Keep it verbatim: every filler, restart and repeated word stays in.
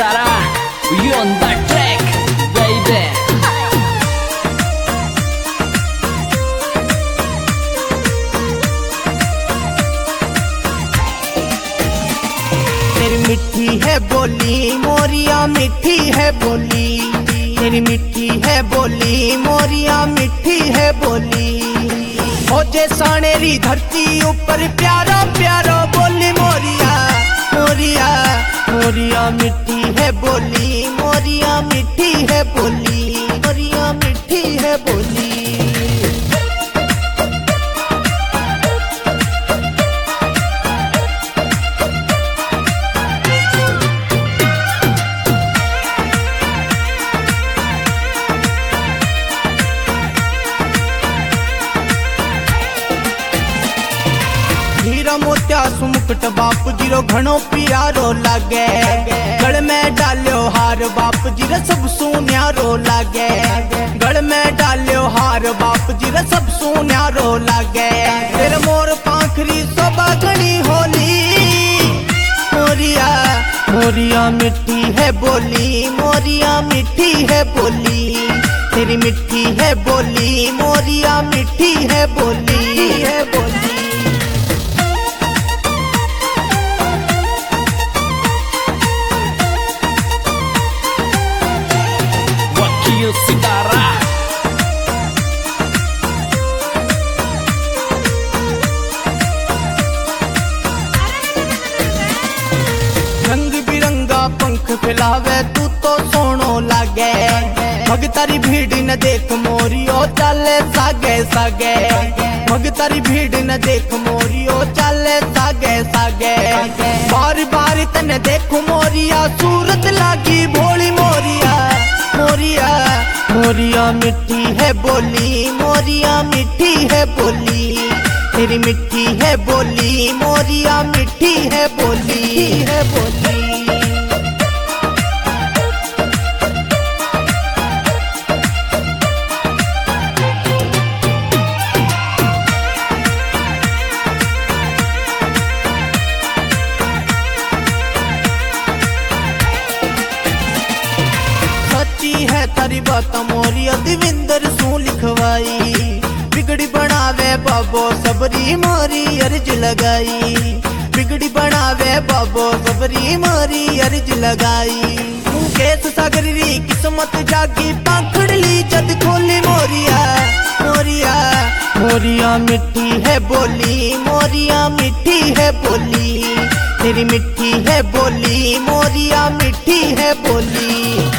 Sitara, you on that track, baby. तेरी मिठी है बोली मोरिया मिठी है बोली, तेरी मिठी है बोली मोरिया मिठी है बोली। हो जे सानेरी धरती ऊपर प्यारा प्यारा बोली मोरिया मोरिया मोरिया मिठी है बोली, मोरिया मिठी है बोली, मोरिया मिठी है बोली। हीरा मोत्या सुमुकुट बाप जीरो घणो प्यारो लागे, गल में डालियो हार बाप जीरो सब सुन्यारो लागे, गल में डालियो हार बाप जीरो सब सुन्यारो लागे। तेरे मोर पाखरी सोबा घणी होली मोरिया मोरिया मिठी है बोली, मोरिया मिठी है बोली, तेरी मिठी है बोली मोरिया मिठी है बोली है बोली। Sitara, रंग बिरंगा पंख फैलावे तू तो सोनो लागे, मग तारी भीड़ न देख मोरियो चाले सागे सागे, मग तारी भीड़ न देख मोरियो चाले सागे सागे। बार बार तने देखो मोरिया सूरत लागी भोली मोरिया मोरिया मोरिया मिठी है बोली, मोरिया मिठी है बोली, तेरी मिठी है बोली मोरिया मिठी है बोली है बोली। है तारी बात मोरिया दिविंदर सू लिखवाई, बिगड़ी बनावे बाबो सबरी मोरी अर्ज लगाई, बिगड़ी बनावे बाबो सबरी मोरी अर्ज लगाई। मुकेश सागरी किस्मत जागी पाखड़ली जद खोली मोरिया मोरिया मोरिया मिठी है बोली, मोरिया मिठी है बोली, तेरी मिठी है बोली मोरिया मिठी है बोली।